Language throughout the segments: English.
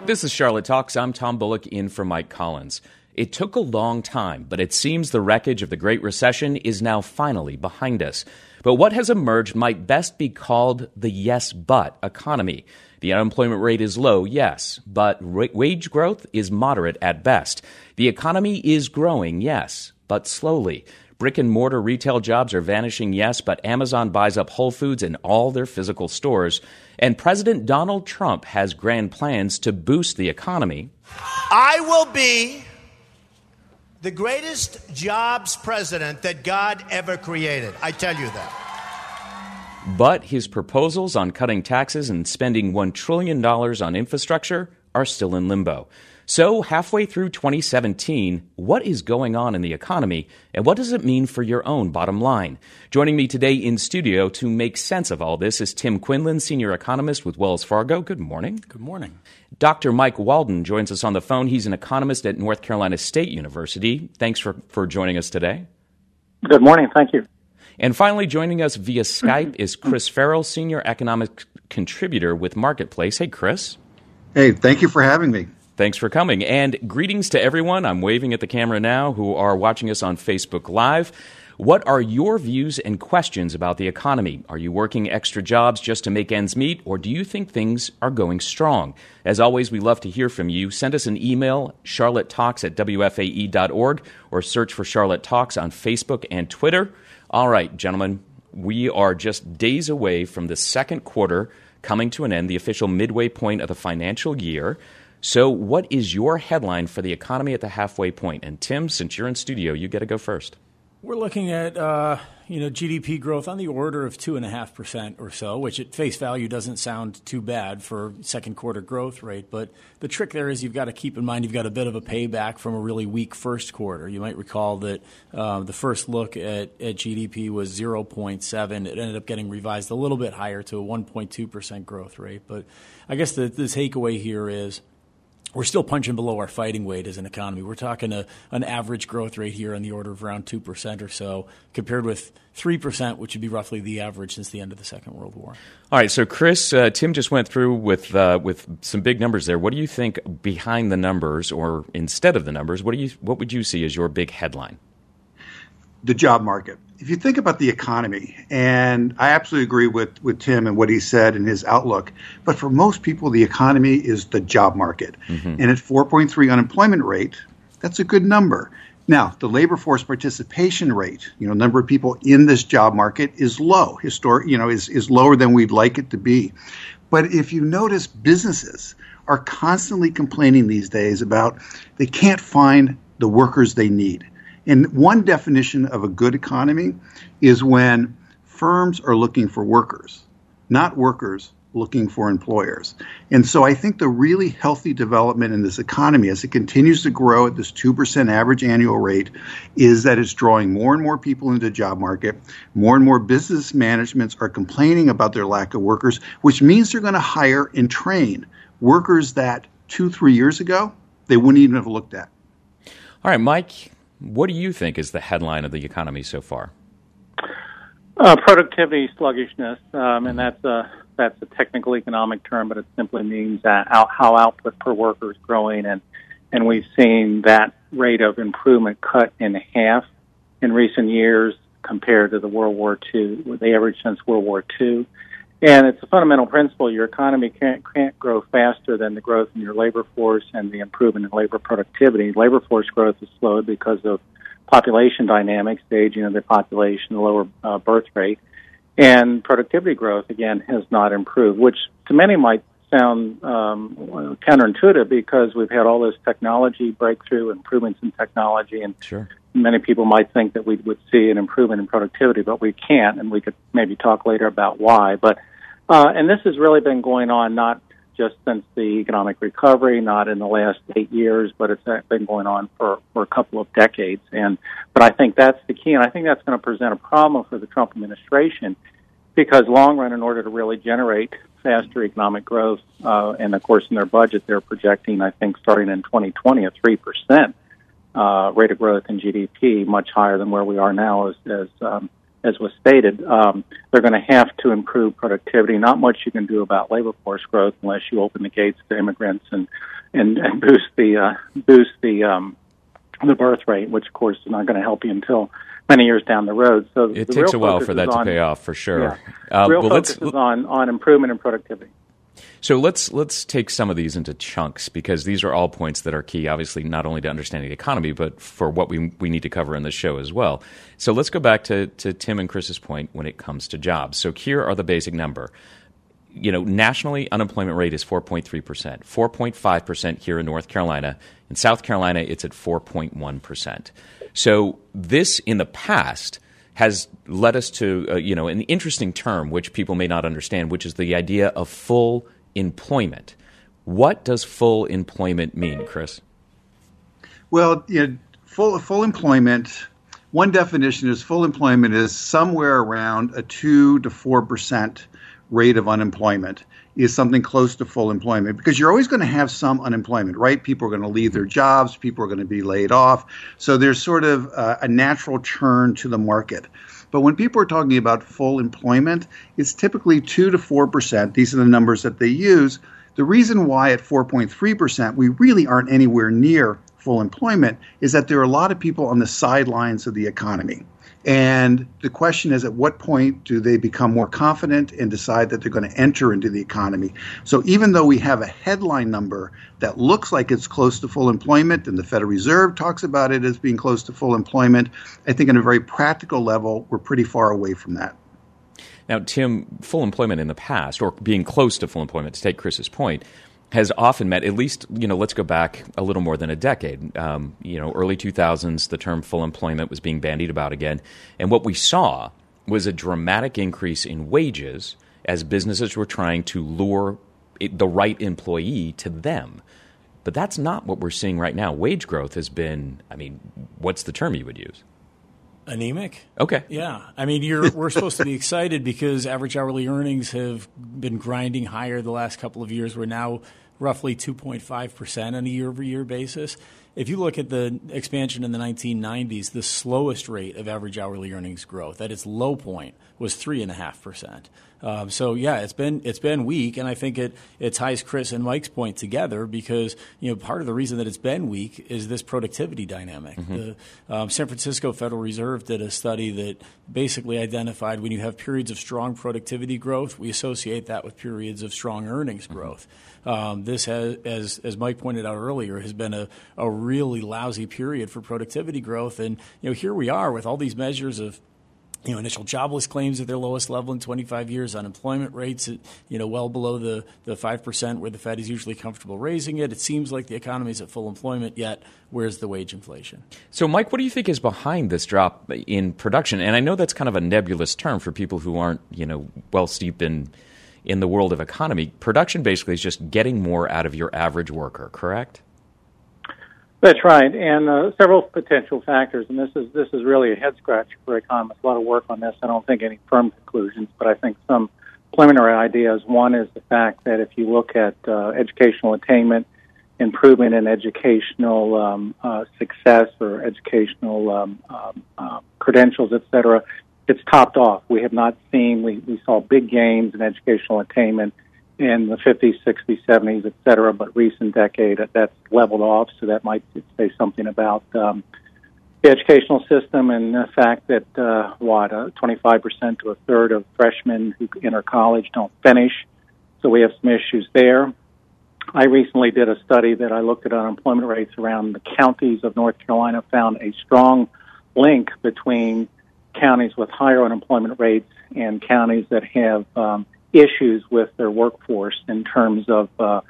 This is Charlotte Talks. I'm Tom Bullock in for Mike Collins. It took a long time, but it seems the wreckage of the Great Recession is now finally behind us. But what has emerged might best be called the yes but economy. The unemployment rate is low, yes, but wage growth is moderate at best. The economy is growing, yes, but slowly. Brick and mortar retail jobs are vanishing, yes, but Amazon buys up Whole Foods and all their physical stores. And President Donald Trump has grand plans to boost the economy. I will be the greatest jobs president that God ever created. I tell you that. But his proposals on cutting taxes and spending $1 trillion on infrastructure are still in limbo. So, halfway through 2017, what is going on in the economy, and what does it mean for your own bottom line? Joining me today in studio to make sense of all this is Tim Quinlan, senior economist with Wells Fargo. Good morning. Good morning. Dr. Mike Walden joins us on the phone. He's an economist at North Carolina State University. Thanks for joining us today. Good morning. Thank you. And finally, joining us via Skype is Chris Farrell, senior economic contributor with Marketplace. Hey, Chris. Hey, thank you for having me. Thanks for coming. And greetings to everyone. I'm waving at the camera now who are watching us on Facebook Live. What are your views and questions about the economy? Are you working extra jobs just to make ends meet, or do you think things are going strong? As always, we love to hear from you. Send us an email, charlottetalks@wfae.org, or search for Charlotte Talks on Facebook and Twitter. All right, gentlemen, we are just days away from the second quarter coming to an end, the official midway point of the financial year. So what is your headline for the economy at the halfway point? And Tim, since you're in studio, you get to go first. We're looking at GDP growth on the order of 2.5% or so, which at face value doesn't sound too bad for second quarter growth rate. But the trick there is you've got to keep in mind you've got a bit of a payback from a really weak first quarter. You might recall that the first look at GDP was 0.7. It ended up getting revised a little bit higher to a 1.2% growth rate. But I guess the takeaway here is we're still punching below our fighting weight as an economy. We're talking an average growth rate here on the order of around 2% or so, compared with 3%, which would be roughly the average since the end of the Second World War. All right, so Chris, Tim just went through with some big numbers there. What do you think behind the numbers, or instead of the numbers? What would you see as your big headline? The job market. If you think about the economy, and I absolutely agree with Tim and what he said in his outlook, but for most people, the economy is the job market. Mm-hmm. And at 4.3 unemployment rate, that's a good number. Now, the labor force participation rate, number of people in this job market is low, is lower than we'd like it to be. But if you notice, businesses are constantly complaining these days about they can't find the workers they need. And one definition of a good economy is when firms are looking for workers, not workers looking for employers. And so I think the really healthy development in this economy as it continues to grow at this 2% average annual rate is that it's drawing more and more people into the job market. More and more business managements are complaining about their lack of workers, which means they're going to hire and train workers that 2-3 years ago they wouldn't even have looked at. All right, Mike. What do you think is the headline of the economy so far? Productivity sluggishness, and that's a technical economic term, but it simply means that how output per worker is growing, and we've seen that rate of improvement cut in half in recent years compared to the average since World War II. And it's a fundamental principle. Your economy can't grow faster than the growth in your labor force and the improvement in labor productivity. Labor force growth is slowed because of population dynamics, the aging of the population, the lower birth rate. And productivity growth, again, has not improved, which to many might sound counterintuitive because we've had all this technology breakthrough, improvements in technology, and sure. Many people might think that we would see an improvement in productivity, but we can't, and we could maybe talk later about why. But and this has really been going on not just since the economic recovery, not in the last 8 years, but it's been going on for a couple of decades. But I think that's the key, and I think that's going to present a problem for the Trump administration because long run, in order to really generate faster economic growth, and of course in their budget they're projecting, I think, starting in 2020, a 3% rate of growth in GDP, much higher than where we are now as as was stated, they're going to have to improve productivity. Not much you can do about labor force growth unless you open the gates to immigrants and boost the birth rate, which of course is not going to help you until many years down the road. So it takes a while for that to pay off, for sure. Yeah. Real focus is on improvement in productivity. So let's take some of these into chunks, because these are all points that are key, obviously, not only to understanding the economy, but for what we need to cover in this show as well. So let's go back to Tim and Chris's point when it comes to jobs. So here are the basic number. Nationally, unemployment rate is 4.3%, 4.5% here in North Carolina. In South Carolina, it's at 4.1%. So this, in the past, has led us to, an interesting term which people may not understand, which is the idea of full employment. What does full employment mean, Chris? Well, full employment, one definition is full employment is somewhere around a 2 to 4% rate of unemployment is something close to full employment, because you're always going to have some unemployment, right? People are going to leave their jobs. People are going to be laid off. So there's sort of a natural churn to the market. But when people are talking about full employment, it's typically 2 to 4%. These are the numbers that they use. The reason why at 4.3% we really aren't anywhere near full employment is that there are a lot of people on the sidelines of the economy. And the question is, at what point do they become more confident and decide that they're going to enter into the economy? So even though we have a headline number that looks like it's close to full employment, and the Federal Reserve talks about it as being close to full employment, I think on a very practical level, we're pretty far away from that. Now, Tim, full employment in the past, or being close to full employment, to take Chris's point, has often meant, at least, let's go back a little more than a decade. Early 2000s, the term full employment was being bandied about again. And what we saw was a dramatic increase in wages as businesses were trying to lure the right employee to them. But that's not what we're seeing right now. Wage growth has been, what's the term you would use? Anemic? Okay. Yeah. We're supposed to be excited because average hourly earnings have been grinding higher the last couple of years. We're now roughly 2.5% on a year-over-year basis. If you look at the expansion in the 1990s, the slowest rate of average hourly earnings growth at its low point was 3.5%. It's been weak, and I think it ties Chris and Mike's point together because part of the reason that it's been weak is this productivity dynamic. Mm-hmm. The San Francisco Federal Reserve did a study that basically identified when you have periods of strong productivity growth, we associate that with periods of strong earnings growth. This has, as Mike pointed out earlier, has been a really lousy period for productivity growth, and here we are with all these measures of initial jobless claims at their lowest level in 25 years, unemployment rates at, well below the 5% where the Fed is usually comfortable raising it. It seems like the economy is at full employment, yet where's the wage inflation? So, Mike, what do you think is behind this drop in production? And I know that's kind of a nebulous term for people who aren't, well steeped in the world of economy. Production basically is just getting more out of your average worker, correct? That's right, and several potential factors, and this is really a head scratcher for economists. A lot of work on this. I don't think any firm conclusions, but I think some preliminary ideas. One is the fact that if you look at educational attainment, improvement in educational success or educational credentials, et cetera, it's topped off. We have not seen. We saw big gains in educational attainment in the 50s, 60s, 70s, et cetera, but recent decade, that's leveled off, so that might say something about the educational system and the fact that, 25% to a third of freshmen who enter college don't finish, so we have some issues there. I recently did a study that I looked at unemployment rates around the counties of North Carolina, found a strong link between counties with higher unemployment rates and counties that have issues with their workforce in terms of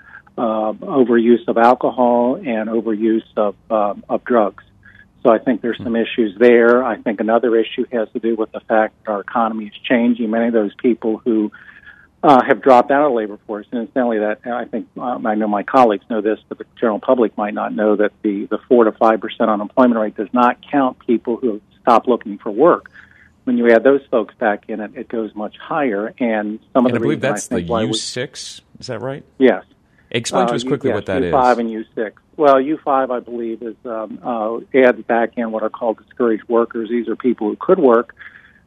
overuse of alcohol and overuse of drugs. So I think there's some issues there. I think another issue has to do with the fact that our economy is changing. Many of those people who have dropped out of the labor force, and incidentally, that I think I know my colleagues know this, but the general public might not know that the 4 to 5% unemployment rate does not count people who have stopped looking for work. When you add those folks back in, it goes much higher. And some of the I believe reasons that's the U6. Is that right? Yes. Explain to us quickly what that is. U5 and U6. Well, U5, I believe, is adds back in what are called discouraged workers. These are people who could work,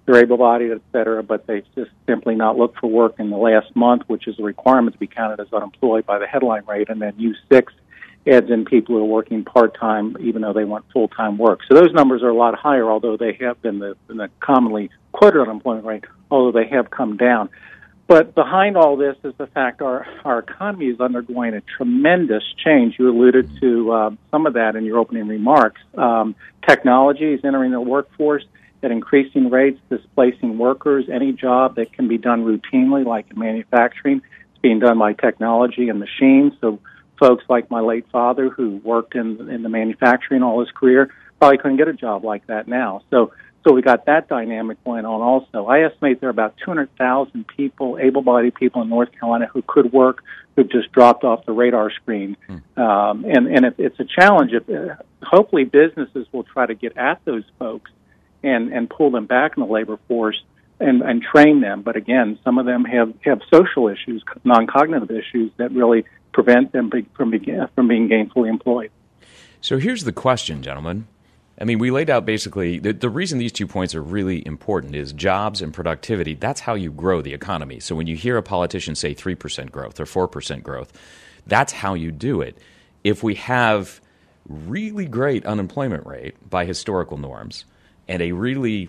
they're able-bodied, et cetera, but they've just simply not looked for work in the last month, which is a requirement to be counted as unemployed by the headline rate. And then U6 adds in people who are working part-time, even though they want full-time work. So those numbers are a lot higher, although they have been the commonly quoted unemployment rate, although they have come down. But behind all this is the fact our economy is undergoing a tremendous change. You alluded to some of that in your opening remarks. Technology is entering the workforce at increasing rates, displacing workers. Any job that can be done routinely, like in manufacturing, is being done by technology and machines. So folks like my late father, who worked in the manufacturing all his career, probably couldn't get a job like that now. So we got that dynamic going on also. I estimate there are about 200,000 people, able-bodied people in North Carolina who could work, who've just dropped off the radar screen. And it's a challenge. Hopefully businesses will try to get at those folks and pull them back in the labor force and train them. But again, some of them have social issues, non-cognitive issues that really prevent them from being gainfully employed. So here's the question, gentlemen. I mean, we laid out basically the reason these 2 points are really important is jobs and productivity. That's how you grow the economy. So when you hear a politician say 3% growth or 4% growth, that's how you do it. If we have really great unemployment rate by historical norms and a really,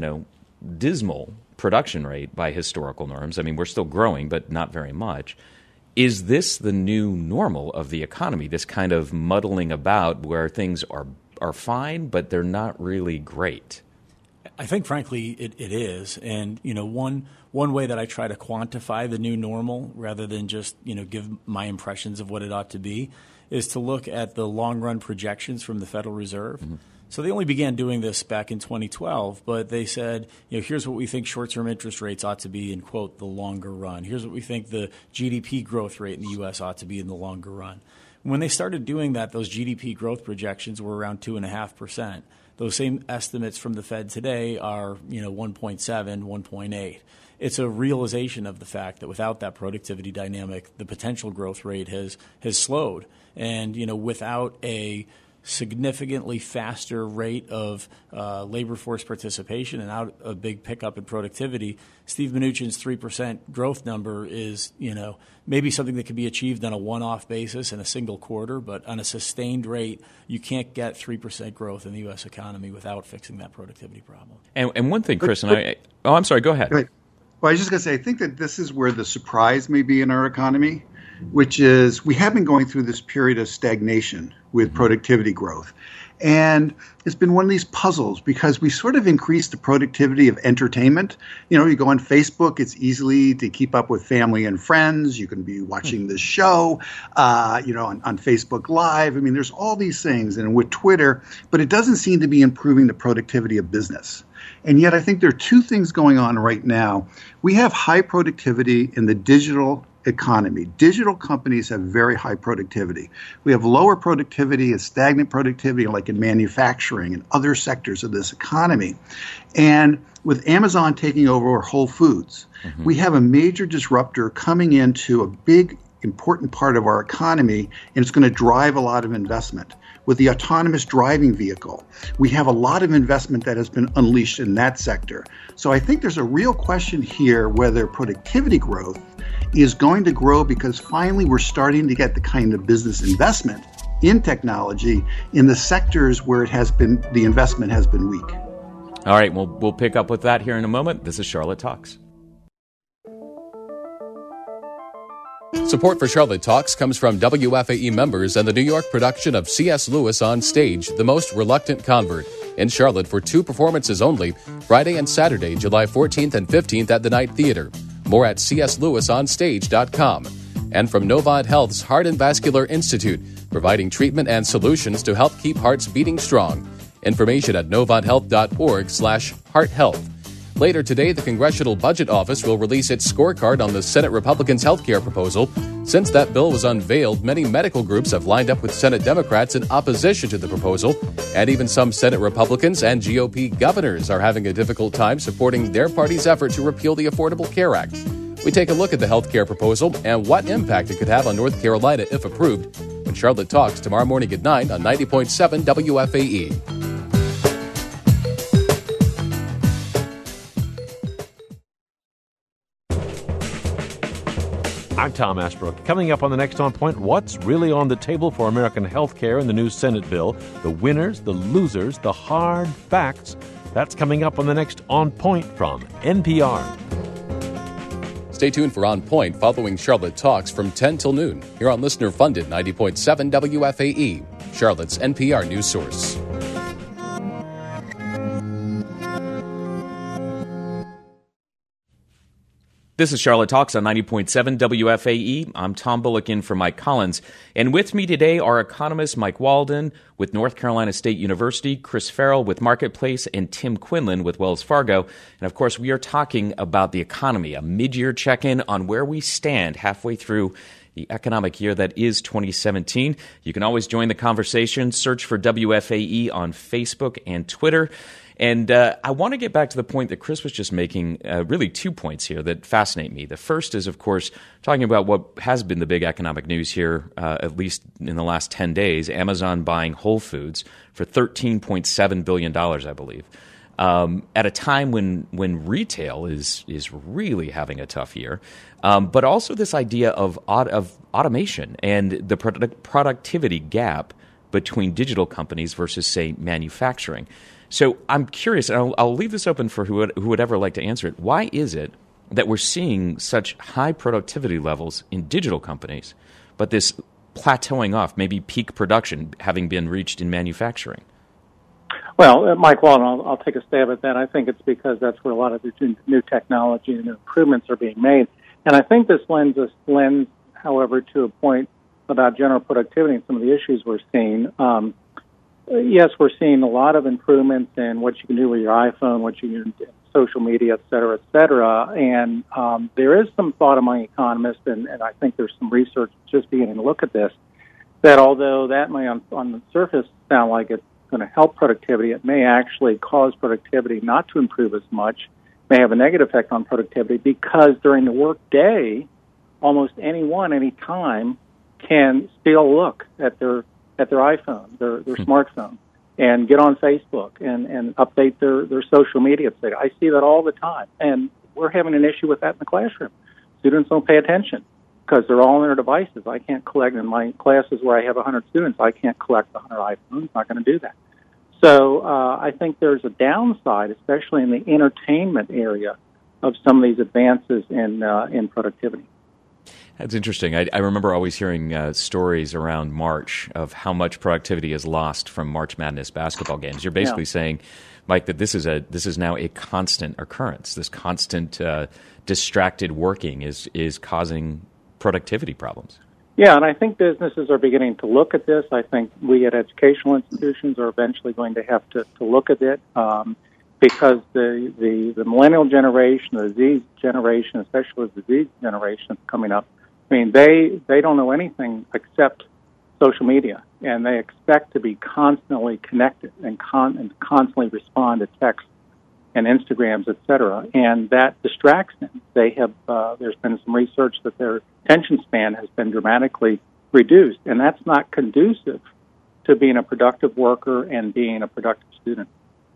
dismal production rate by historical norms, I mean, we're still growing, but not very much. Is this the new normal of the economy, this kind of muddling about where things are fine, but they're not really great? I think, frankly, it is. And, one way that I try to quantify the new normal rather than just, give my impressions of what it ought to be is to look at the long-run projections from the Federal Reserve. Mm-hmm. So they only began doing this back in 2012, but they said, here's what we think short-term interest rates ought to be in, quote, the longer run. Here's what we think the GDP growth rate in the U.S. ought to be in the longer run. When they started doing that, those GDP growth projections were around 2.5%. Those same estimates from the Fed today are, 1.7, 1.8. It's a realization of the fact that without that productivity dynamic, the potential growth rate has slowed. And, without a significantly faster rate of labor force participation and out a big pickup in productivity, Steve Mnuchin's 3% growth number is, maybe something that can be achieved on a one-off basis in a single quarter, but on a sustained rate, you can't get 3% growth in the U.S. economy without fixing that productivity problem. And one thing, Chris, I'm sorry, go ahead. Well, I was just going to say, I think that this is where the surprise may be in our economy, which is we have been going through this period of stagnation with productivity growth. And it's been one of these puzzles because we sort of increased the productivity of entertainment. You go on Facebook, it's easy to keep up with family and friends. You can be watching this show, on Facebook Live. I mean, there's all these things, and with Twitter, but it doesn't seem to be improving the productivity of business. And yet I think there are two things going on right now. We have high productivity in the digital economy. Digital companies have very high productivity. We have lower productivity and stagnant productivity like in manufacturing and other sectors of this economy. And with Amazon taking over Whole Foods, we have a major disruptor coming into a big, important part of our economy, and it's going to drive a lot of investment. With the autonomous driving vehicle, we have a lot of investment that has been unleashed in that sector. So I think there's a real question here whether productivity growth is going to grow because finally we're starting to get the kind of business investment in technology in the sectors where the investment has been weak. All right, we'll pick up with that here in a moment. This is Charlotte Talks. Support for Charlotte Talks comes from WFAE members and the New York production of C.S. Lewis on Stage, The Most Reluctant Convert, in Charlotte for 2 performances only, Friday and Saturday, July 14th and 15th at the Night Theater. More at cslewisonstage.com. And from Novant Health's Heart and Vascular Institute, providing treatment and solutions to help keep hearts beating strong. Information at novanthealth.org/hearthealth. Later today, the Congressional Budget Office will release its scorecard on the Senate Republicans' health care proposal. Since that bill was unveiled, many medical groups have lined up with Senate Democrats in opposition to the proposal, and even some Senate Republicans and GOP governors are having a difficult time supporting their party's effort to repeal the Affordable Care Act. We take a look at the health care proposal and what impact it could have on North Carolina if approved when Charlotte Talks tomorrow morning at 9 on 90.7 WFAE. I'm Tom Ashbrook. Coming up on the next On Point, what's really on the table for American health care in the new Senate bill? The winners, the losers, the hard facts. That's coming up on the next On Point from NPR. Stay tuned for On Point following Charlotte Talks from 10 till noon here on listener-funded 90.7 WFAE, Charlotte's NPR news source. This is Charlotte Talks on 90.7 WFAE. I'm Tom Bullock in for Mike Collins. And with me today are economists Mike Walden with North Carolina State University, Chris Farrell with Marketplace, and Tim Quinlan with Wells Fargo. And of course, we are talking about the economy, a mid-year check-in on where we stand halfway through the economic year that is 2017. You can always join the conversation. Search for WFAE on Facebook and Twitter. And I want to get back to the point that Chris was just making, really 2 points here that fascinate me. The first is, of course, talking about what has been the big economic news here, at least in the last 10 days, Amazon buying Whole Foods for $13.7 billion, I believe, at a time when retail is really having a tough year. But also this idea of automation and the productivity gap between digital companies versus, say, manufacturing. So I'm curious, and I'll leave this open for who would ever like to answer it. Why is it that we're seeing such high productivity levels in digital companies, but this plateauing off, maybe peak production having been reached in manufacturing? Well, Mike Walden, I'll take a stab at that. I think it's because that's where a lot of the new technology and improvements are being made. And I think this lends, however, to a point about general productivity and some of the issues we're seeing. Yes, we're seeing a lot of improvements in what you can do with your iPhone, what you can do in social media, et cetera, et cetera. And there is some thought among economists, and I think there's some research just beginning to look at this, that although that may on the surface sound like it's going to help productivity, it may actually cause productivity not to improve as much, may have a negative effect on productivity, because during the work day, almost anyone, anytime, can still look at their iPhone, their smartphone, and get on Facebook and update their social media. I see that all the time. And we're having an issue with that in the classroom. Students don't pay attention because they're all on their devices. I can't collect, in my classes where I have 100 students, I can't collect 100 iPhones. I'm not going to do that. So I think there's a downside, especially in the entertainment area, of some of these advances in productivity. That's interesting. I remember always hearing stories around March of how much productivity is lost from March Madness basketball games. You're basically saying, Mike, that this is now a constant occurrence. This constant distracted working is causing productivity problems. Yeah, and I think businesses are beginning to look at this. I think we at educational institutions are eventually going to have to look at it because the millennial generation, the Z generation, especially the Z generation coming up, I mean, they don't know anything except social media, and they expect to be constantly connected and constantly respond to texts and Instagrams, et cetera, and that distracts them. They have there's been some research that their attention span has been dramatically reduced, and that's not conducive to being a productive worker and being a productive student.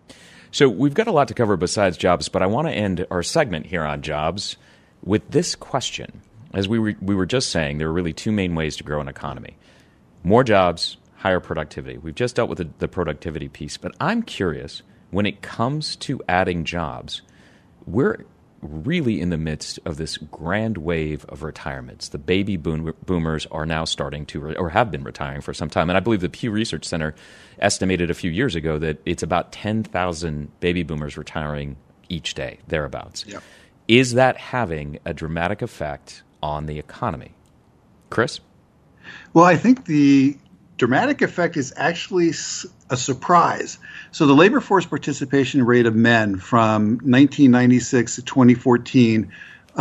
So we've got a lot to cover besides jobs, but I want to end our segment here on jobs with this question. As we were just saying, there are really two main ways to grow an economy. More jobs, higher productivity. We've just dealt with the productivity piece, but I'm curious, when it comes to adding jobs, we're really in the midst of this grand wave of retirements. The baby boomers are now starting to, or have been retiring for some time. And I believe the Pew Research Center estimated a few years ago that it's about 10,000 baby boomers retiring each day, thereabouts. Yep. Is that having a dramatic effect on the economy? Chris? Well, I think the dramatic effect is actually a surprise. So the labor force participation rate of men from 1996 to 2014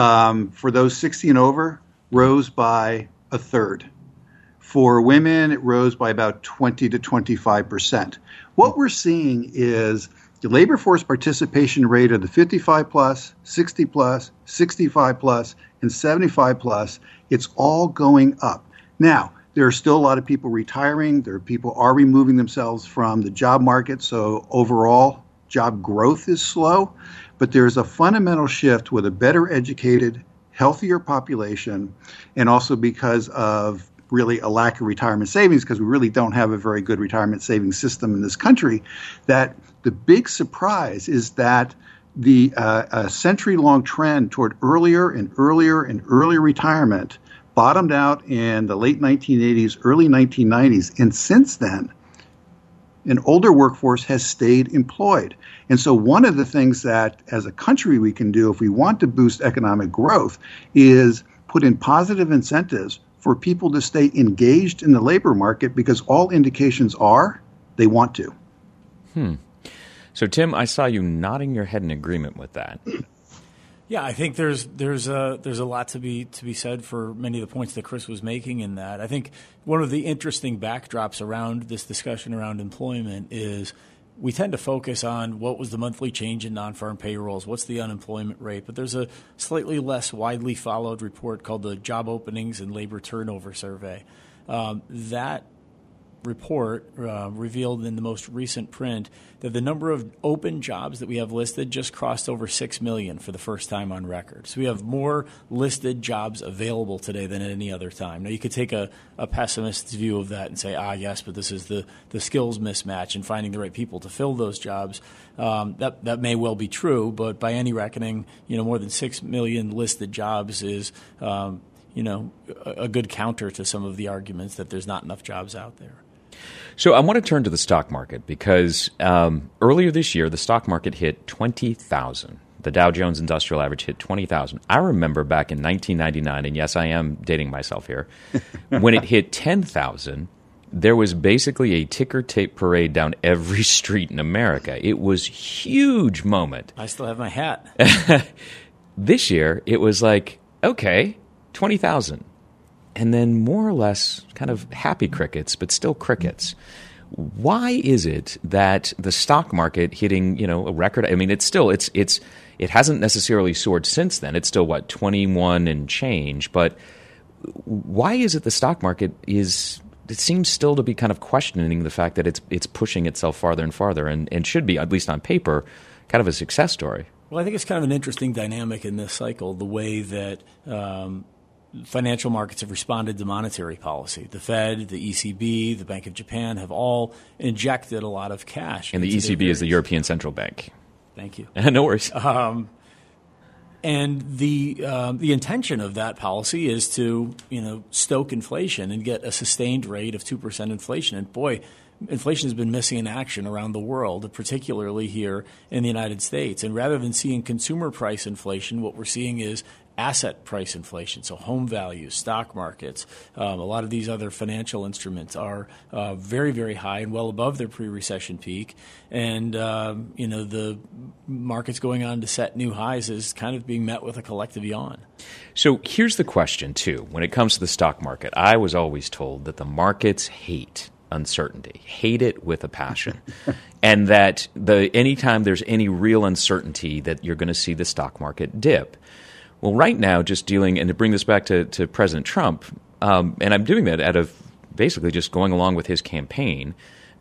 for those 60 and over rose by a third. For women, it rose by about 20 to 25%. What we're seeing is the labor force participation rate of the 55 plus, 60 plus, 65 plus, and 75 plus, it's all going up. Now, there are still a lot of people retiring. People are removing themselves from the job market, so overall job growth is slow. But there's a fundamental shift with a better educated, healthier population and also because of really a lack of retirement savings, because we really don't have a very good retirement savings system in this country, that the big surprise is that the century-long trend toward earlier and earlier and earlier retirement bottomed out in the late 1980s, early 1990s, and since then, an older workforce has stayed employed. And so one of the things that as a country we can do if we want to boost economic growth is put in positive incentives for people to stay engaged in the labor market, because all indications are they want to. So, Tim, I saw you nodding your head in agreement with that. Yeah, I think there's a lot to be said for many of the points that Chris was making in that. I think one of the interesting backdrops around this discussion around employment is we tend to focus on what was the monthly change in non-farm payrolls, what's the unemployment rate, but there's a slightly less widely followed report called the Job Openings and Labor Turnover Survey. That report revealed in the most recent print that the number of open jobs that we have listed just crossed over 6 million for the first time on record. So we have more listed jobs available today than at any other time. Now, you could take a pessimist's view of that and say, yes, but this is the skills mismatch and finding the right people to fill those jobs. That may well be true, but by any reckoning, more than 6 million listed jobs is a good counter to some of the arguments that there's not enough jobs out there. So I want to turn to the stock market because earlier this year, the stock market hit 20,000. The Dow Jones Industrial Average hit 20,000. I remember back in 1999, and yes, I am dating myself here, when it hit 10,000, there was basically a ticker tape parade down every street in America. It was a huge moment. I still have my hat. This year, it was like, okay, 20,000. And then more or less kind of happy crickets, but still crickets. Why is it that the stock market hitting, a record? I mean, it hasn't necessarily soared since then. It's still 21 and change. But why is it the stock market it seems still to be kind of questioning the fact that it's pushing itself farther and farther and should be, at least on paper, kind of a success story? Well, I think it's kind of an interesting dynamic in this cycle, the way that financial markets have responded to monetary policy. The Fed, the ECB, the Bank of Japan have all injected a lot of cash. And the ECB is the European Central Bank. Thank you. No worries. And the intention of that policy is to, stoke inflation and get a sustained rate of 2% inflation. And boy, inflation has been missing in action around the world, particularly here in the United States. And rather than seeing consumer price inflation, what we're seeing is asset price inflation, so home values, stock markets, a lot of these other financial instruments are very, very high and well above their pre-recession peak. And, the markets going on to set new highs is kind of being met with a collective yawn. So here's the question, too. When it comes to the stock market, I was always told that the markets hate uncertainty, hate it with a passion, and that anytime there's any real uncertainty that you're going to see the stock market dip. Well, right now, just dealing, and to bring this back to President Trump, and I'm doing that out of basically just going along with his campaign,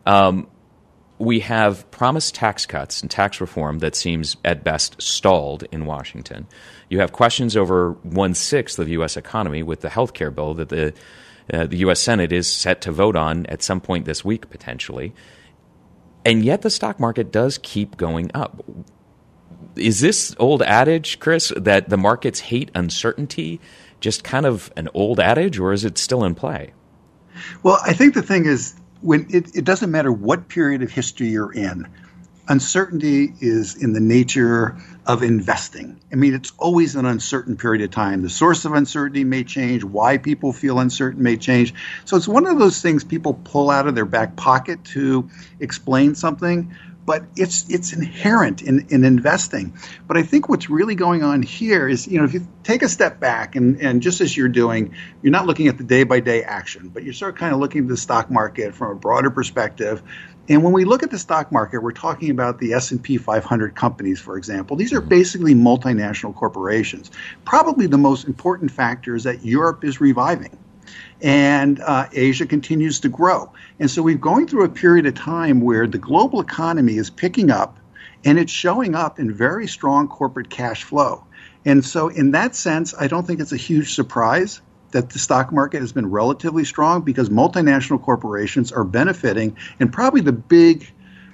we have promised tax cuts and tax reform that seems at best stalled in Washington. You have questions over 1/6 of the U.S. economy with the health care bill that the U.S. Senate is set to vote on at some point this week, potentially. And yet the stock market does keep going up. Is this old adage, Chris, that the markets hate uncertainty just kind of an old adage, or is it still in play? Well, I think the thing is, when it doesn't matter what period of history you're in, uncertainty is in the nature of investing. I mean, it's always an uncertain period of time. The source of uncertainty may change. Why people feel uncertain may change. So it's one of those things people pull out of their back pocket to explain something. But it's inherent in investing. But I think what's really going on here is, if you take a step back and just as you're doing, you're not looking at the day-by-day action, but you're sort of kind of looking at the stock market from a broader perspective. And when we look at the stock market, we're talking about the S&P 500 companies, for example. These are basically multinational corporations. Probably the most important factor is that Europe is reviving. And Asia continues to grow. And so we're going through a period of time where the global economy is picking up, and it's showing up in very strong corporate cash flow. And so in that sense, I don't think it's a huge surprise that the stock market has been relatively strong because multinational corporations are benefiting, and probably the big,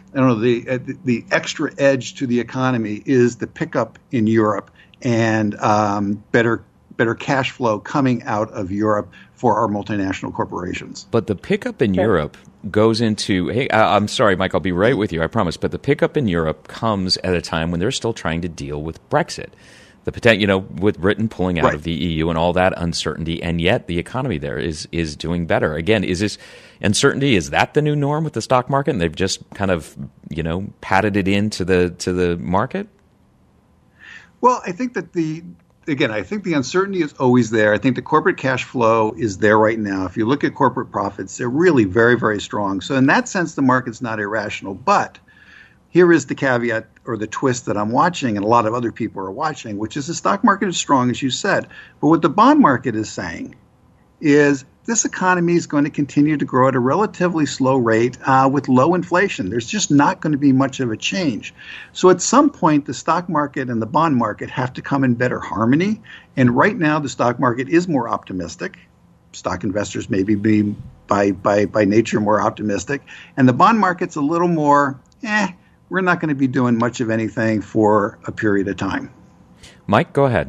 the extra edge to the economy is the pickup in Europe and better cash flow coming out of Europe for our multinational corporations. But the pickup in Europe goes into, hey, I'm sorry, Mike, I'll be right with you, I promise, but the pickup in Europe comes at a time when they're still trying to deal with Brexit. The potential, with Britain pulling out of the EU and all that uncertainty, and yet the economy there is doing better. Again, is this uncertainty, is that the new norm with the stock market, and they've just kind of, patted it into the market? Well, I think that I think the uncertainty is always there. I think the corporate cash flow is there right now. If you look at corporate profits, they're really very, very strong. So in that sense, the market's not irrational. But here is the caveat or the twist that I'm watching and a lot of other people are watching, which is the stock market is strong, as you said. But what the bond market is saying is this economy is going to continue to grow at a relatively slow rate with low inflation. There's just not going to be much of a change. So at some point, the stock market and the bond market have to come in better harmony. And right now, the stock market is more optimistic. Stock investors may be by nature more optimistic. And the bond market's a little more, we're not going to be doing much of anything for a period of time. Mike, go ahead.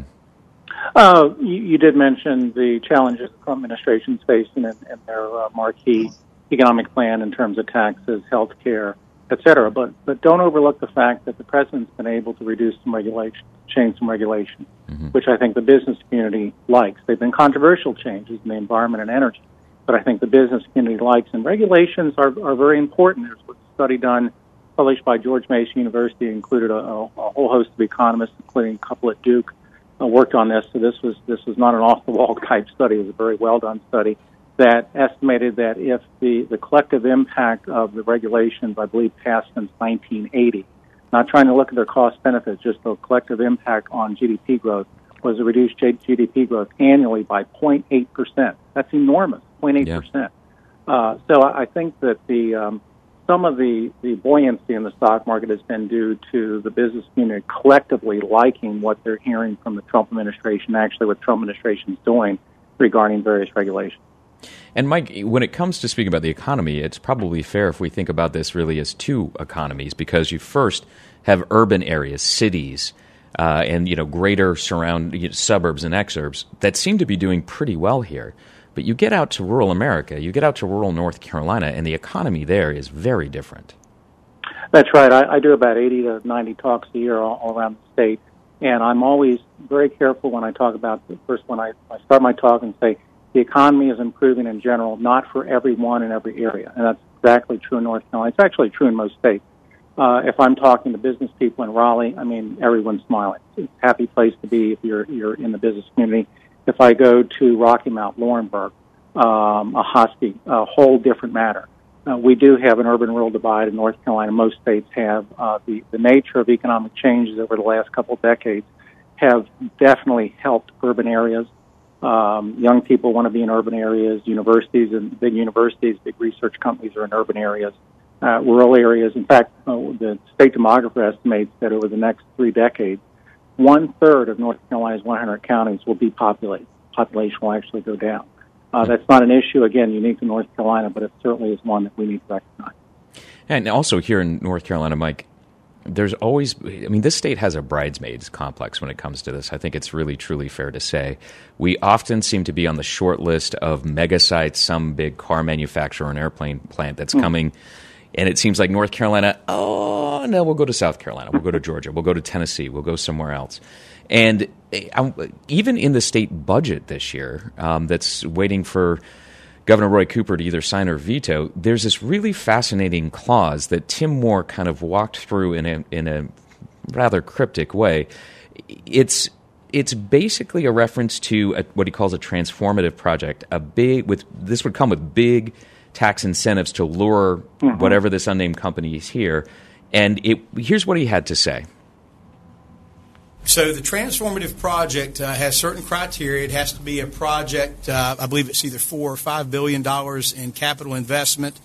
You did mention the challenges the Trump administration is facing in their marquee economic plan in terms of taxes, health care, et cetera. But don't overlook the fact that the president's been able to reduce some regulation, change some regulation, which I think the business community likes. They've been controversial changes in the environment and energy, but I think the business community likes. And regulations are very important. There's a study done, published by George Mason University, included a whole host of economists, including a couple at Duke, worked on this. So this was not an off-the-wall type study. It was a very well-done study that estimated that if the collective impact of the regulations, I believe, passed since 1980, not trying to look at their cost benefits, just the collective impact on GDP growth, was to reduce GDP growth annually by 0.8%. That's enormous, 0.8%. So I think that some of the buoyancy in the stock market has been due to the business community collectively liking what they're hearing from the Trump administration, actually what the Trump administration is doing regarding various regulations. And Mike, when it comes to speaking about the economy, it's probably fair if we think about this really as two economies, because you first have urban areas, cities, and greater suburbs and exurbs that seem to be doing pretty well here. But you get out to rural America, you get out to rural North Carolina, and the economy there is very different. That's right. I do about 80 to 90 talks a year all around the state, and I'm always very careful when I talk about when I start my talk and say the economy is improving in general, not for everyone in every area, and that's exactly true in North Carolina. It's actually true in most states. If I'm talking to business people in Raleigh, I mean, everyone's smiling. It's a happy place to be if you're in the business community. If I go to Rocky Mount, Laurinburg, Ahoskie, a whole different matter. We do have an urban-rural divide in North Carolina. Most states have. The nature of economic changes over the last couple of decades have definitely helped urban areas. Young people want to be in urban areas. Universities and big research companies are in urban areas. Rural areas, in fact, the state demographer estimates that over the next 3 decades, 1/3 of North Carolina's 100 counties will be populated. Population will actually go down. That's not an issue, again, unique to North Carolina, but it certainly is one that we need to recognize. And also here in North Carolina, Mike, there's always, this state has a bridesmaids complex when it comes to this. I think it's really, truly fair to say. We often seem to be on the short list of mega sites, some big car manufacturer or an airplane plant that's coming. And it seems like North Carolina, oh, no, we'll go to South Carolina. We'll go to Georgia. We'll go to Tennessee. We'll go somewhere else. And even in the state budget this year that's waiting for Governor Roy Cooper to either sign or veto, there's this really fascinating clause that Tim Moore kind of walked through in a rather cryptic way. It's basically a reference to what he calls a transformative project. This would come with big tax incentives to lure whatever this unnamed company is here. And here's what he had to say. So the transformative project has certain criteria. It has to be a project, I believe it's either $4 or $5 billion in capital investment,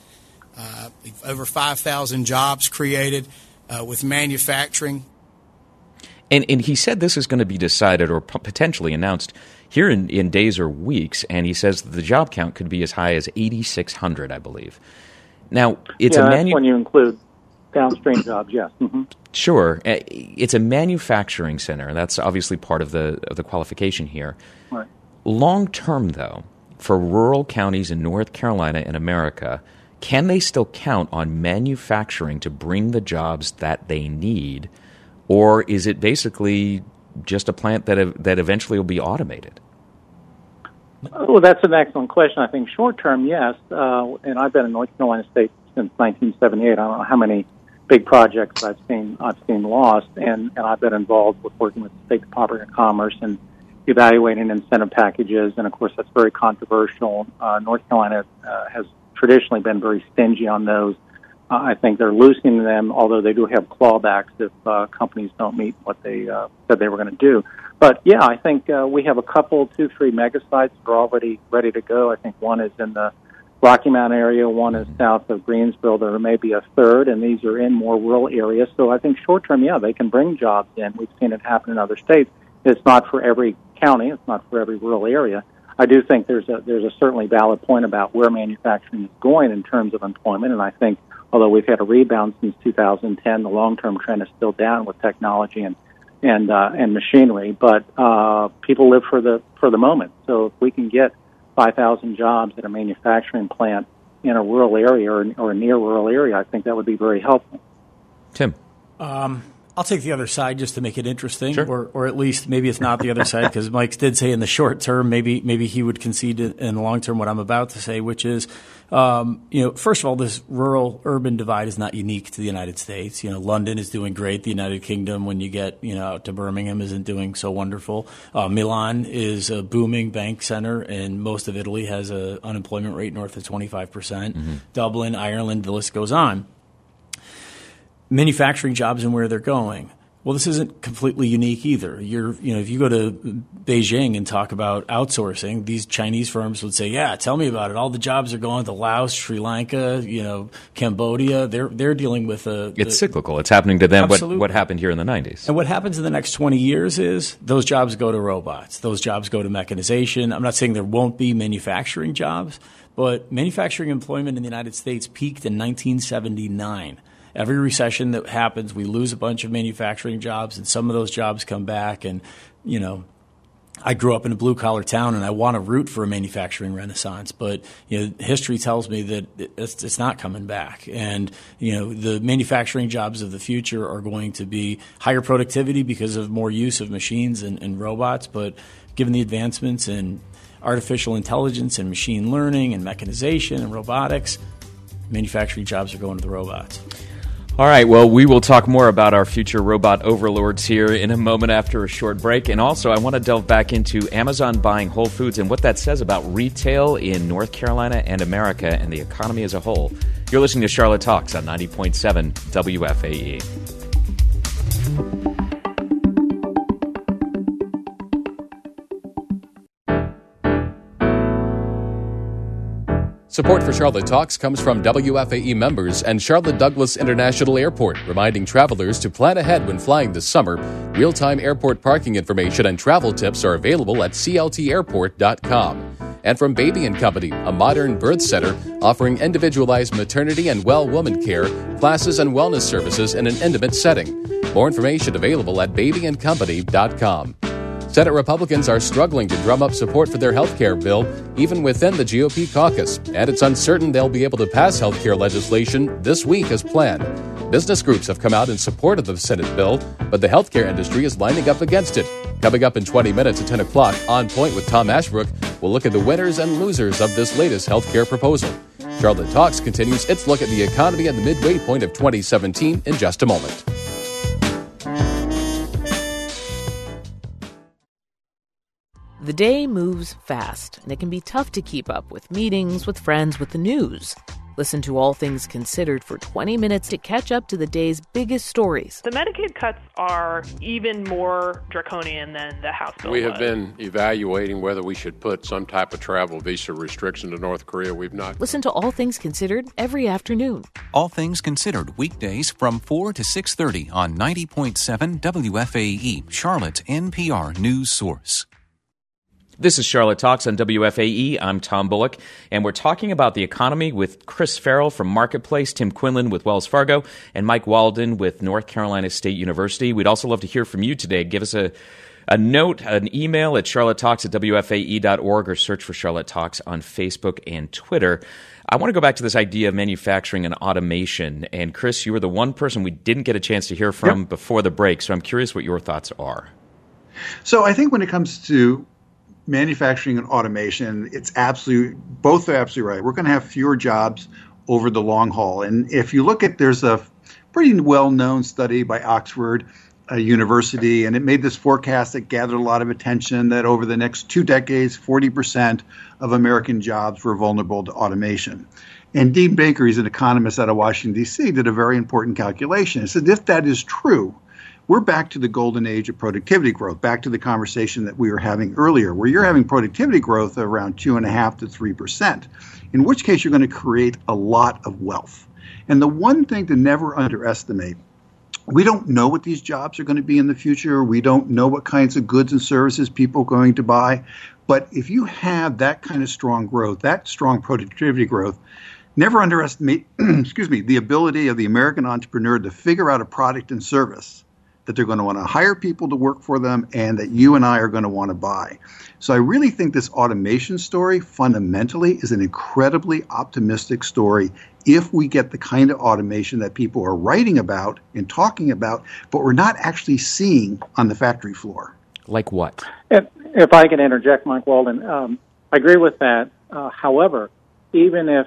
over 5,000 jobs created with manufacturing. And he said this is going to be decided or potentially announced here in days or weeks, and he says that the job count could be as high as 8,600, I believe. Now, it's that's when you include downstream jobs, yes. Mm-hmm. Sure. It's a manufacturing center, and that's obviously part of the qualification here. Right. Long term, though, for rural counties in North Carolina and America, can they still count on manufacturing to bring the jobs that they need, or is it basically just a plant that eventually will be automated? Well, that's an excellent question. I think short term, yes. And I've been in North Carolina State since 1978. I don't know how many big projects I've seen lost, and I've been involved with working with the State Department of Commerce and evaluating incentive packages. And of course, that's very controversial. North Carolina has traditionally been very stingy on those. I think they're loosening them, although they do have clawbacks if companies don't meet what they said they were going to do. But, yeah, I think we have a couple, 2-3 mega sites that are already ready to go. I think one is in the Rocky Mountain area, one is south of Greensboro. There may be a third, and these are in more rural areas. So I think short-term, yeah, they can bring jobs in. We've seen it happen in other states. It's not for every county. It's not for every rural area. I do think there's a certainly valid point about where manufacturing is going in terms of employment, and I think although we've had a rebound since 2010, the long-term trend is still down with technology and machinery. But people live for the moment. So if we can get 5,000 jobs at a manufacturing plant in a rural area or a near rural area, I think that would be very helpful. Tim. I'll take the other side just to make it interesting, sure. or at least maybe it's not the other side, because Mike did say in the short term, maybe he would concede in the long term what I'm about to say, which is, first of all, this rural-urban divide is not unique to the United States. London is doing great. The United Kingdom, when you get out to Birmingham, isn't doing so wonderful. Milan is a booming bank center, and most of Italy has an unemployment rate north of 25%. Mm-hmm. Dublin, Ireland, the list goes on. Manufacturing jobs and where they're going. Well, this isn't completely unique either. If you go to Beijing and talk about outsourcing, these Chinese firms would say, "Yeah, tell me about it. All the jobs are going to Laos, Sri Lanka, Cambodia. They're dealing with it's cyclical. It's happening to them. What happened here in the 90s. And what happens in the next 20 years is those jobs go to robots. Those jobs go to mechanization. I'm not saying there won't be manufacturing jobs, but manufacturing employment in the United States peaked in 1979. Every recession that happens, we lose a bunch of manufacturing jobs, and some of those jobs come back. And, I grew up in a blue-collar town, and I want to root for a manufacturing renaissance. But, history tells me that it's not coming back. And, the manufacturing jobs of the future are going to be higher productivity because of more use of machines and robots. But given the advancements in artificial intelligence and machine learning and mechanization and robotics, manufacturing jobs are going to the robots. All right, well, we will talk more about our future robot overlords here in a moment after a short break. And also, I want to delve back into Amazon buying Whole Foods and what that says about retail in North Carolina and America and the economy as a whole. You're listening to Charlotte Talks on 90.7 WFAE. Support for Charlotte Talks comes from WFAE members and Charlotte Douglas International Airport, reminding travelers to plan ahead when flying this summer. Real-time airport parking information and travel tips are available at cltairport.com. And from Baby & Company, a modern birth center offering individualized maternity and well woman care, classes and wellness services in an intimate setting. More information available at babyandcompany.com. Senate Republicans are struggling to drum up support for their health care bill, even within the GOP caucus, and it's uncertain they'll be able to pass health care legislation this week as planned. Business groups have come out in support of the Senate bill, but the healthcare industry is lining up against it. Coming up in 20 minutes at 10 o'clock, On Point with Tom Ashbrook, we'll look at the winners and losers of this latest healthcare proposal. Charlotte Talks continues its look at the economy at the midway point of 2017 in just a moment. The day moves fast, and it can be tough to keep up with meetings, with friends, with the news. Listen to All Things Considered for 20 minutes to catch up to the day's biggest stories. The Medicaid cuts are even more draconian than the House bill We have been evaluating whether we should put some type of travel visa restriction to North Korea. We've not. Listen to All Things Considered every afternoon. All Things Considered, weekdays from 4 to 6:30 on 90.7 WFAE, Charlotte's NPR news source. This is Charlotte Talks on WFAE. I'm Tom Bullock, and we're talking about the economy with Chris Farrell from Marketplace, Tim Quinlan with Wells Fargo, and Mike Walden with North Carolina State University. We'd also love to hear from you today. Give us a note, an email at charlottetalks@wfae.org, or search for Charlotte Talks on Facebook and Twitter. I want to go back to this idea of manufacturing and automation. And Chris, you were the one person we didn't get a chance to hear from before the break, so I'm curious what your thoughts are. So I think when it comes to manufacturing and automation, both are absolutely right. We're going to have fewer jobs over the long haul. And if you look at, there's a pretty well-known study by Oxford University, and it made this forecast that gathered a lot of attention that over the next 2 decades, 40% of American jobs were vulnerable to automation. And Dean Baker, he's an economist out of Washington, D.C., did a very important calculation. He said, if that is true, we're back to the golden age of productivity growth, back to the conversation that we were having earlier, where you're having productivity growth of around 2.5% to 3%, in which case you're going to create a lot of wealth. And the one thing to never underestimate, we don't know what these jobs are going to be in the future. We don't know what kinds of goods and services people are going to buy. But if you have that kind of strong growth, that strong productivity growth, never underestimate, the ability of the American entrepreneur to figure out a product and service that they're going to want to hire people to work for them and that you and I are going to want to buy. So I really think this automation story fundamentally is an incredibly optimistic story if we get the kind of automation that people are writing about and talking about, but we're not actually seeing on the factory floor. Like what? If I can interject, Mike Walden, I agree with that. However, even if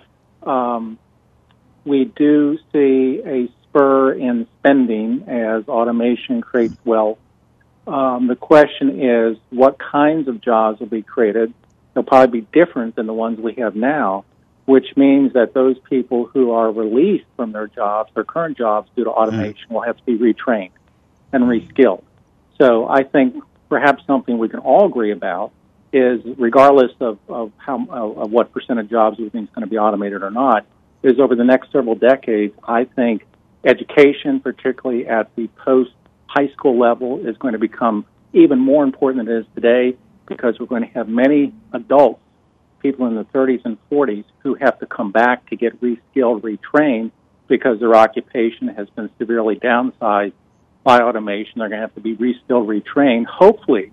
we do see a spur in spending as automation creates wealth, the question is what kinds of jobs will be created. They'll probably be different than the ones we have now, which means that those people who are released from their jobs, their current jobs due to automation, will have to be retrained and reskilled. So I think perhaps something we can all agree about is, regardless of what percent of jobs we think is going to be automated or not, is over the next several decades, I think education, particularly at the post-high school level, is going to become even more important than it is today, because we're going to have many adults, people in the 30s and 40s, who have to come back to get reskilled, retrained, because their occupation has been severely downsized by automation. They're going to have to be reskilled, retrained, hopefully,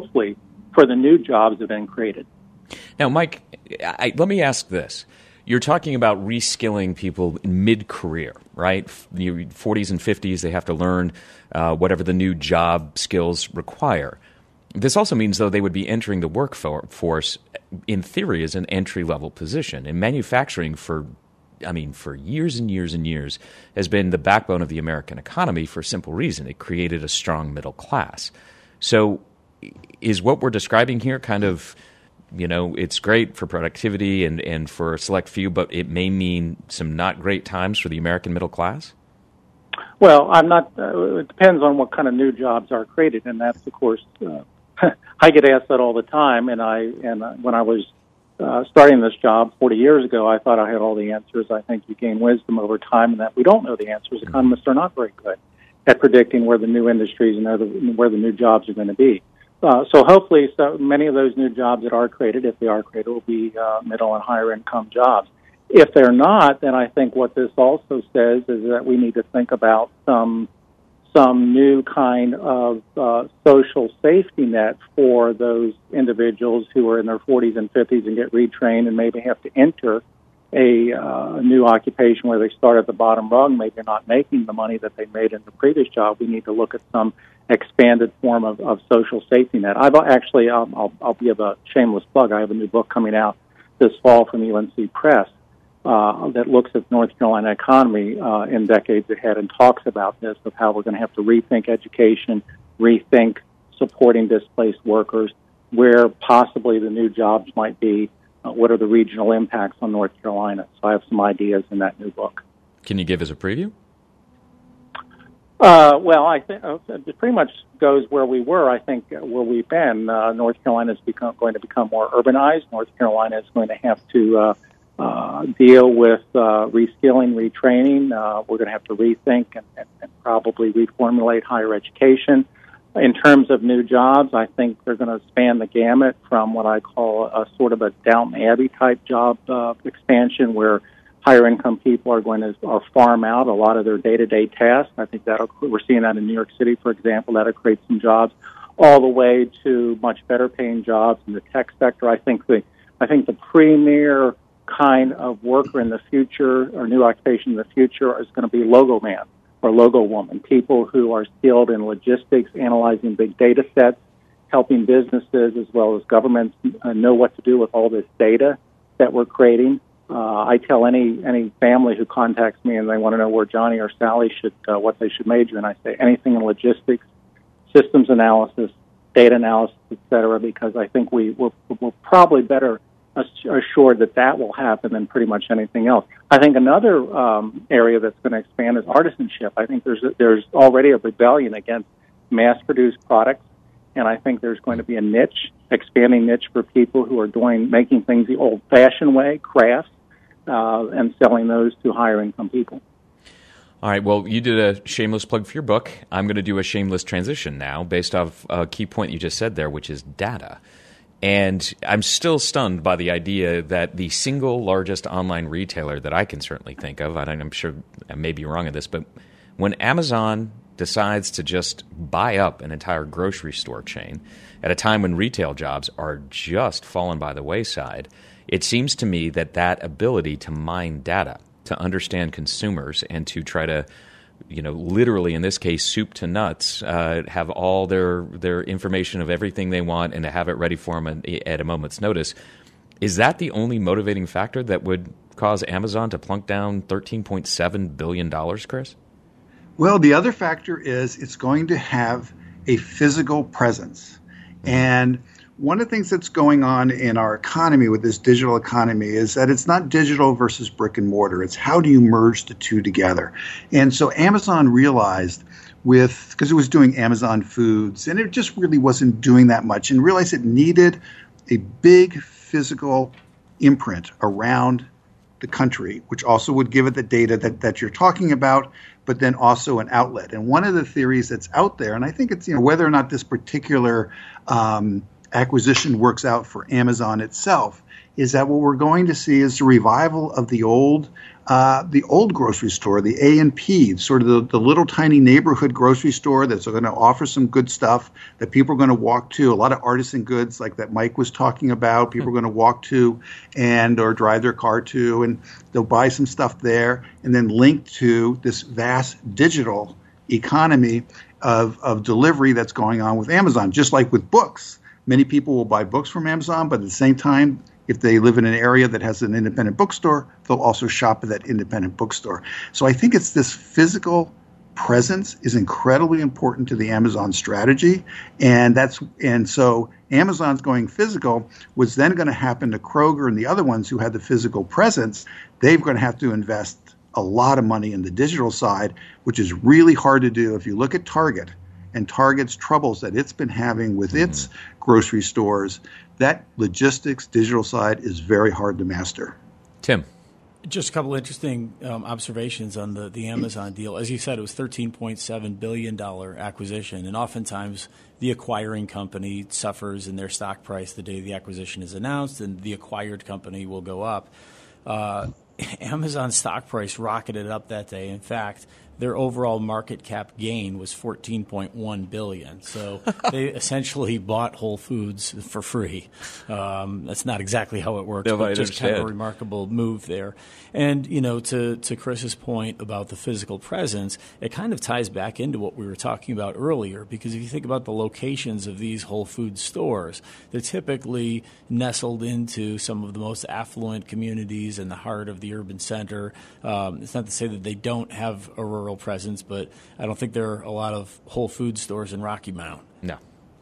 for the new jobs that have been created. Now, Mike, let me ask this. You're talking about reskilling people in mid-career, right? Your 40s and 50s, they have to learn whatever the new job skills require. This also means, though, they would be entering the workforce, in theory, as an entry-level position. And manufacturing for years and years and years has been the backbone of the American economy for a simple reason. It created a strong middle class. So is what we're describing here kind of, it's great for productivity and for a select few, but it may mean some not great times for the American middle class? Well, it depends on what kind of new jobs are created, and that's, of course, I get asked that all the time, and when I was starting this job 40 years ago, I thought I had all the answers. I think you gain wisdom over time, and that we don't know the answers. Economists are not very good at predicting where the new industries and where the new jobs are going to be. So hopefully, so many of those new jobs that are created, if they are created, will be middle and higher income jobs. If they're not, then I think what this also says is that we need to think about some new kind of social safety net for those individuals who are in their 40s and 50s and get retrained and maybe have to enter a new occupation where they start at the bottom rung. Maybe they're not making the money that they made in the previous job. We need to look at some expanded form of social safety net. I'll give a shameless plug. I have a new book coming out this fall from UNC Press that looks at North Carolina economy in decades ahead and talks about this, of how we're going to have to rethink education, rethink supporting displaced workers, where possibly the new jobs might be what are the regional impacts on North Carolina. So I have some ideas in that new book. Can you give us a preview? Well, I think it pretty much goes where we were. I think where we've been. North Carolina is going to become more urbanized. North Carolina is going to have to deal with reskilling, retraining. We're going to have to rethink and probably reformulate higher education. In terms of new jobs, I think they're going to span the gamut from what I call a sort of a Downton Abbey type job expansion, where higher income people are going to farm out a lot of their day-to-day tasks. I think we're seeing that in New York City, for example. That'll create some jobs, all the way to much better paying jobs in the tech sector. I think the premier kind of worker in the future, or new occupation in the future, is going to be logo man or logo woman, people who are skilled in logistics, analyzing big data sets, helping businesses as well as governments know what to do with all this data that we're creating. I tell any family who contacts me and they want to know where Johnny or Sally what they should major in, I say anything in logistics, systems analysis, data analysis, et cetera, because I think we're probably better assured that will happen than pretty much anything else. I think another area that's going to expand is artisanship. I think there's already a rebellion against mass-produced products, and I think there's going to be a expanding niche for people who are making things the old-fashioned way, crafts, and selling those to higher-income people. All right, well, you did a shameless plug for your book. I'm going to do a shameless transition now based off a key point you just said there, which is data. And I'm still stunned by the idea that the single largest online retailer that I can certainly think of, and I'm sure I may be wrong on this, but when Amazon decides to just buy up an entire grocery store chain at a time when retail jobs are just fallen by the wayside, it seems to me that ability to mine data, to understand consumers, and to try to, literally in this case, soup to nuts, have all their information of everything they want and to have it ready for them at a moment's notice. Is that the only motivating factor that would cause Amazon to plunk down $13.7 billion, Chris? Well, the other factor is it's going to have a physical presence. And one of the things that's going on in our economy with this digital economy is that it's not digital versus brick and mortar. It's how do you merge the two together? And so Amazon realized because it was doing Amazon Foods, and it just really wasn't doing that much, and realized it needed a big physical imprint around the country, which also would give it the data that you're talking about, but then also an outlet. And one of the theories that's out there, and I think it's whether or not this particular acquisition works out for Amazon itself, is that what we're going to see is the revival of the old grocery store, the A&P, sort of the little tiny neighborhood grocery store that's going to offer some good stuff that people are going to walk to. A lot of artisan goods like that Mike was talking about, people are going to walk to or drive their car to, and they'll buy some stuff there, and then link to this vast digital economy of delivery that's going on with Amazon, just like with books. Many people will buy books from Amazon, but at the same time, if they live in an area that has an independent bookstore, they'll also shop at that independent bookstore. So I think it's this physical presence is incredibly important to the Amazon strategy, and so Amazon's going physical. What's then going to happen to Kroger and the other ones who had the physical presence? They're going to have to invest a lot of money in the digital side, which is really hard to do. If you look at Target and Target's troubles that it's been having with its grocery stores, that logistics digital side is very hard to master. Tim. Just a couple interesting observations on the Amazon deal. As you said, it was $13.7 billion acquisition, and oftentimes the acquiring company suffers in their stock price the day the acquisition is announced, and the acquired company will go up. Amazon's stock price rocketed up that day. In fact, their overall market cap gain was $14.1 billion. So they essentially bought Whole Foods for free. That's not exactly how it works, but just kind of a remarkable move there. And, to Chris's point about the physical presence, it kind of ties back into what we were talking about earlier, because if you think about the locations of these Whole Foods stores, they're typically nestled into some of the most affluent communities in the heart of the urban center. It's not to say that they don't have a rural presence, but I don't think there are a lot of Whole Foods stores in Rocky Mount. No.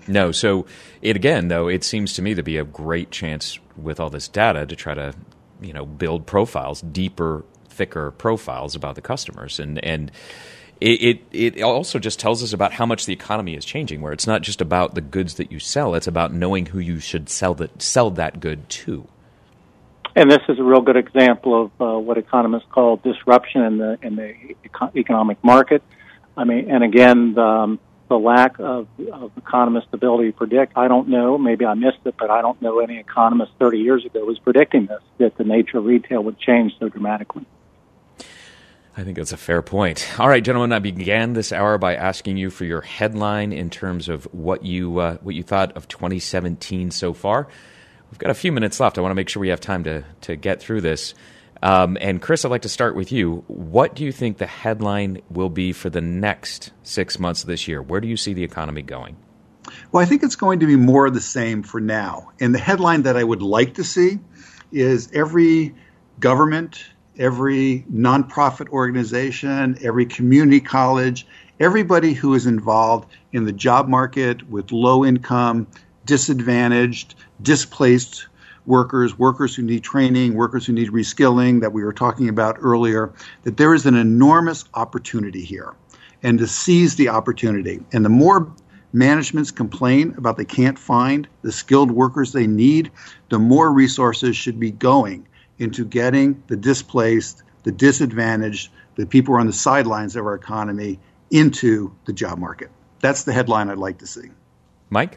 No. So it seems to me to be a great chance with all this data to try to, build profiles, deeper, thicker profiles about the customers. And it also just tells us about how much the economy is changing, where it's not just about the goods that you sell, it's about knowing who you should sell that good to. And this is a real good example of what economists call disruption in the economic market. I mean, and again, the lack of economists' ability to predict, I don't know, maybe I missed it, but I don't know any economist 30 years ago was predicting this, that the nature of retail would change so dramatically. I think that's a fair point. All right, gentlemen, I began this hour by asking you for your headline in terms of what you thought of 2017 so far. We've got a few minutes left. I want to make sure we have time to get through this. And Chris, I'd like to start with you. What do you think the headline will be for the next 6 months of this year? Where do you see the economy going? Well, I think it's going to be more of the same for now. And the headline that I would like to see is every government, every nonprofit organization, every community college, everybody who is involved in the job market with low income, disadvantaged, displaced workers who need training, workers who need reskilling that we were talking about earlier, that there is an enormous opportunity here, and to seize the opportunity. And the more managements complain about they can't find the skilled workers they need, the more resources should be going into getting the displaced, the disadvantaged, the people who are on the sidelines of our economy into the job market. That's the headline I'd like to see. Mike?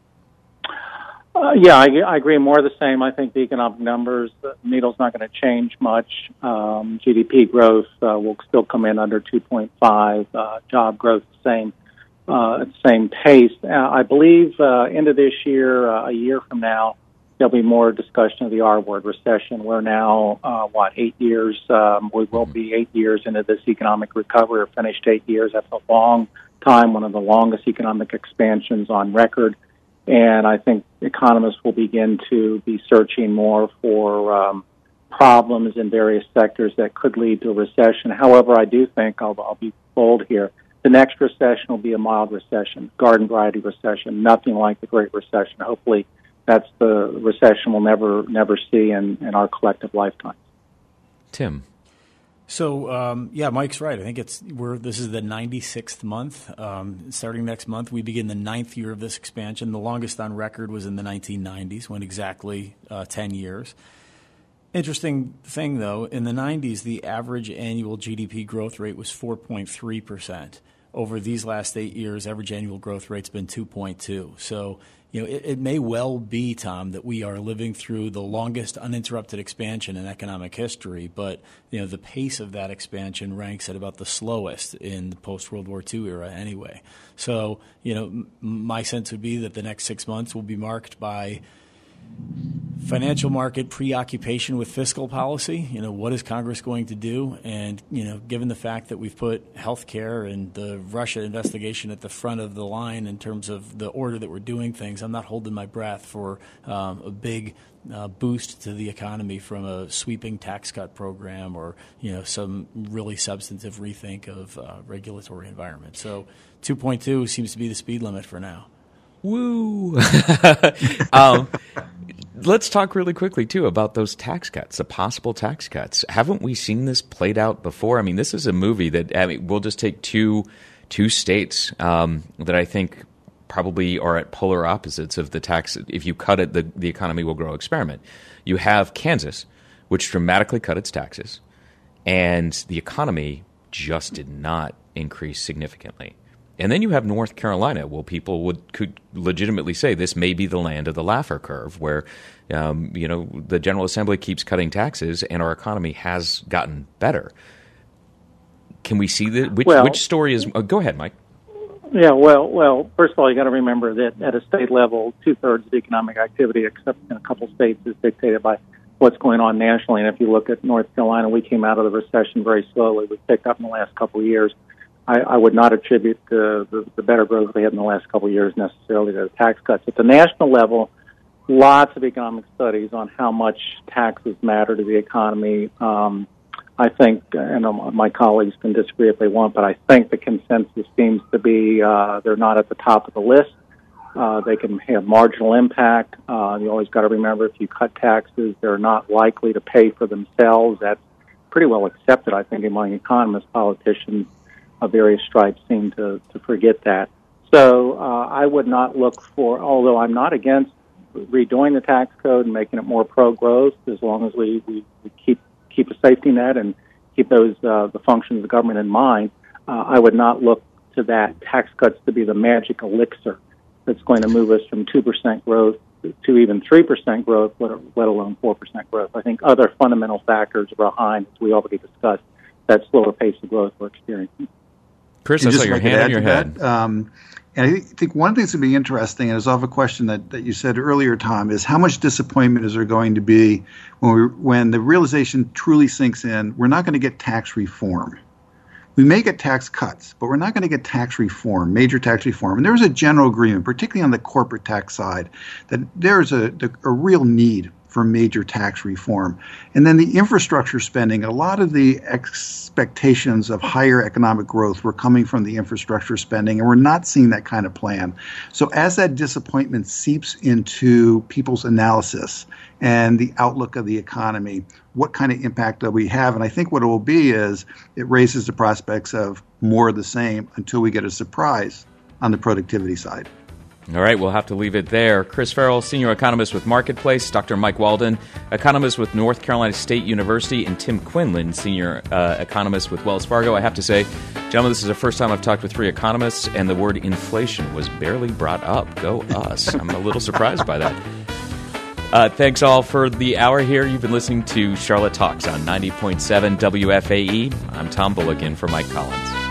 I agree. More of the same. I think the economic numbers, the needle's not going to change much. GDP growth will still come in under 2.5. Job growth, same pace. I believe end of this year, a year from now, there'll be more discussion of the R word, recession. We're now, 8 years? We will be 8 years into this economic recovery, or finished 8 years. That's a long time, one of the longest economic expansions on record. And I think economists will begin to be searching more for problems in various sectors that could lead to a recession. However, I do think, I'll be bold here, the next recession will be a mild recession, garden variety recession, nothing like the Great Recession. Hopefully that's the recession we'll never see in our collective lifetime. Tim? So, Mike's right. I think this is the 96th month. Starting next month, we begin the 9th year of this expansion. The longest on record was in the 1990s, when exactly 10 years. Interesting thing, though, in the 90s, the average annual GDP growth rate was 4.3%. Over these last 8 years, average annual growth rate's been 2.2. So, it may well be, Tom, that we are living through the longest uninterrupted expansion in economic history, but the pace of that expansion ranks at about the slowest in the post-World War II era anyway. So, my sense would be that the next 6 months will be marked by financial market preoccupation with fiscal policy. What is Congress going to do? And, given the fact that we've put health care and the Russia investigation at the front of the line in terms of the order that we're doing things, I'm not holding my breath for a big boost to the economy from a sweeping tax cut program or, some really substantive rethink of regulatory environment. So 2.2 seems to be the speed limit for now. Woo! Let's talk really quickly, too, about those tax cuts, the possible tax cuts. Haven't we seen this played out before? I mean, this is a movie that we'll just take two states that I think probably are at polar opposites of the tax. If you cut it, the economy will grow experiment. You have Kansas, which dramatically cut its taxes, and the economy just did not increase significantly. And then you have North Carolina, where people could legitimately say this may be the land of the Laffer curve, where the General Assembly keeps cutting taxes and our economy has gotten better. Can we see which story is? Go ahead, Mike. Yeah, well. First of all, you got to remember that at a state level, 2/3 of the economic activity, except in a couple states, is dictated by what's going on nationally. And if you look at North Carolina, we came out of the recession very slowly. We picked up in the last couple of years. I would not attribute the better growth we had in the last couple of years necessarily to the tax cuts. At the national level, lots of economic studies on how much taxes matter to the economy. I think, and my colleagues can disagree if they want, but I think the consensus seems to be they're not at the top of the list. They can have marginal impact. You always got to remember, if you cut taxes, they're not likely to pay for themselves. That's pretty well accepted, I think, among economists. Politicians of various stripes seem to forget that. So I would not look for, although I'm not against redoing the tax code and making it more pro-growth, as long as we keep a safety net and keep those the functions of the government in mind, I would not look to that tax cuts to be the magic elixir that's going to move us from 2% growth to even 3% growth, let alone 4% growth. I think other fundamental factors are behind, as we already discussed, that slower pace of growth we're experiencing. Chris, I saw your hand in your head. And I think one of the things that would be interesting, and it's off a question that you said earlier, Tom, is how much disappointment is there going to be when the realization truly sinks in, we're not going to get tax reform. We may get tax cuts, but we're not going to get tax reform, major tax reform. And there's a general agreement, particularly on the corporate tax side, that there's a real need for major tax reform. And then the infrastructure spending, a lot of the expectations of higher economic growth were coming from the infrastructure spending, and we're not seeing that kind of plan. So as that disappointment seeps into people's analysis and the outlook of the economy, what kind of impact do we have? And I think what it will be is it raises the prospects of more of the same until we get a surprise on the productivity side. All right, we'll have to leave it there. Chris Farrell, senior economist with Marketplace, Dr. Mike Walden, economist with North Carolina State University, and Tim Quinlan, senior economist with Wells Fargo. I have to say, gentlemen, this is the first time I've talked with three economists, and the word inflation was barely brought up. Go us. I'm a little surprised by that. Thanks all for the hour here. You've been listening to Charlotte Talks on 90.7 WFAE. I'm Tom Bullock in for Mike Collins.